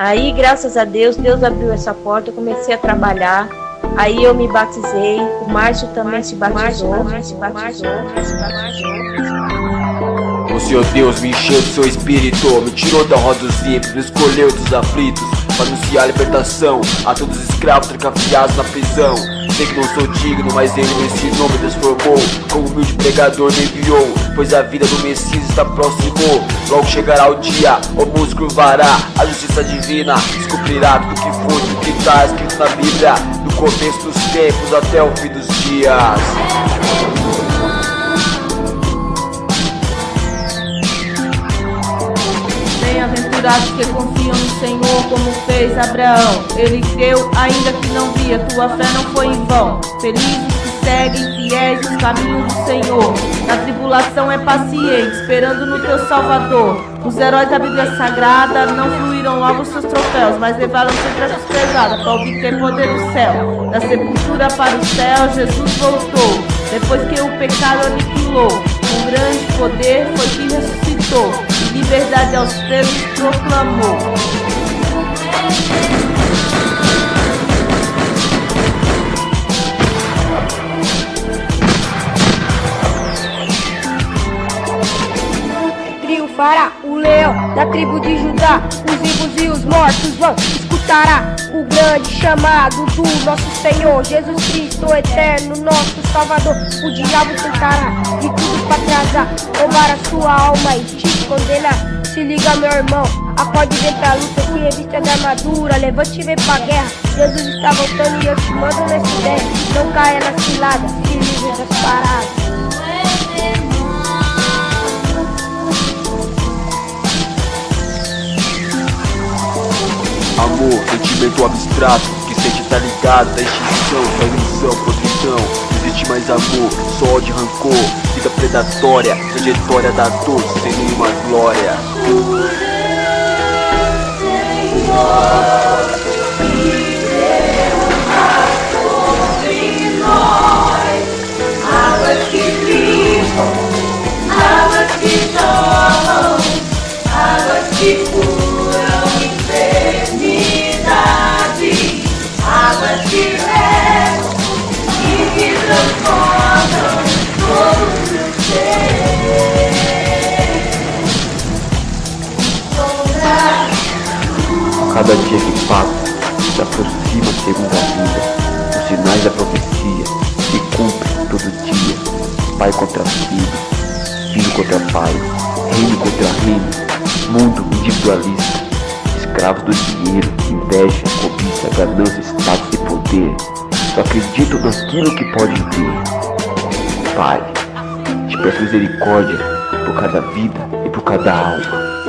Aí, graças a Deus, Deus abriu essa porta, eu comecei a trabalhar. Aí eu me batizei, o Márcio também se batizou. O Senhor Deus me encheu do seu espírito, me tirou da roda dos ímpios, me escolheu dos aflitos, para anunciar a libertação a todos os escravos trancafiados na prisão. Sei que não sou digno, mas Ele nesse nome transformou, como humilde pregador me enviou, pois a vida do Messias está próximo. Logo chegará o dia, o mundo curvará, a justiça divina descobrirá tudo que foi, tudo que está escrito na Bíblia, do começo dos tempos até o fim dos dias. Bem-aventurados que confiam no Senhor, como fez Abraão. Ele creu, ainda que não via, tua fé não foi em vão. Felizes que seguem fiéis os caminhos do Senhor. Na tribulação é paciente, esperando no teu Salvador. Os heróis da Bíblia Sagrada não fluíram logo seus troféus, mas levaram sempre a cruz pesada para obter poder no céu. Da sepultura para o céu, Jesus voltou. Depois que o pecado aniquilou, com grande poder foi que ressuscitou, e liberdade aos presos proclamou. Triunfará o leão da tribo de Judá, os vivos e os mortos vão escutará o grande chamado do nosso Senhor Jesus Cristo eterno, nosso Salvador. O diabo tentará de tudo para atrasar, roubar a sua alma e te condenar. Se liga, meu irmão, acorde, vem pra luta, se revista da armadura, levante e vem pra guerra. Jesus está voltando e eu te mando nessa ideia. Não caia na cilada, se livre das paradas. Amor, sentimento abstrato, que sente tá ligado da extinção, sua ilusão, podridão. Não existe mais amor, só ódio e rancor, vida predatória, trajetória da dor, sem nenhuma glória. Águas que vivam, águas que tomam, águas que curam enfermidade, águas que levam e que transformam todo o ser. A cada dia que passa, se aproxima a segunda vida, os sinais da profecia se cumprem todo dia. Pai contra filho, filho contra pai, reino contra reino, mundo individualista, escravos do dinheiro, inveja, cobiça, ganância, status e poder, só acreditam naquilo que podem ver. Pai, te peço misericórdia por cada vida e por cada alma.